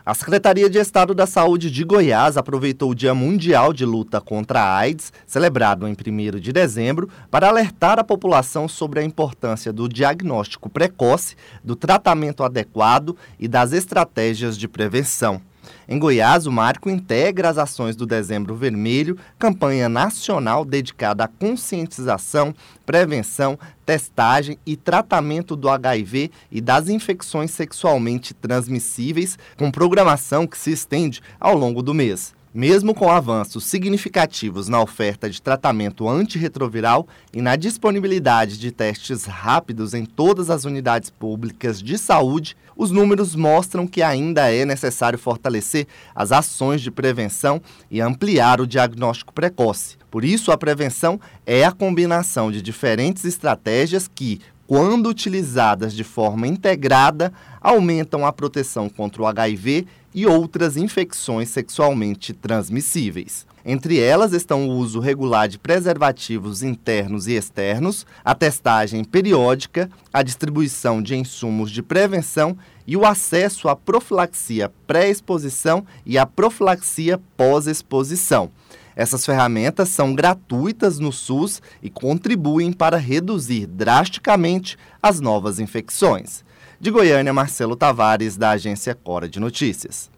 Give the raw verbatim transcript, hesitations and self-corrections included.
A Secretaria de Estado da Saúde de Goiás aproveitou o Dia Mundial de Luta contra a AIDS, celebrado em primeiro de dezembro, para alertar a população sobre a importância do diagnóstico precoce, do tratamento adequado e das estratégias de prevenção. Em Goiás, o marco integra as ações do Dezembro Vermelho, campanha nacional dedicada à conscientização, prevenção, testagem e tratamento do H I V e das infecções sexualmente transmissíveis, com programação que se estende ao longo do mês. Mesmo com avanços significativos na oferta de tratamento antirretroviral e na disponibilidade de testes rápidos em todas as unidades públicas de saúde, os números mostram que ainda é necessário fortalecer as ações de prevenção e ampliar o diagnóstico precoce. Por isso, a prevenção é a combinação de diferentes estratégias que, quando utilizadas de forma integrada, aumentam a proteção contra o H I V e outras infecções sexualmente transmissíveis. Entre elas estão o uso regular de preservativos internos e externos, a testagem periódica, a distribuição de insumos de prevenção e o acesso à profilaxia pré-exposição e à profilaxia pós-exposição. Essas ferramentas são gratuitas no SUS e contribuem para reduzir drasticamente as novas infecções. De Goiânia, Marcelo Tavares, da Agência Cora de Notícias.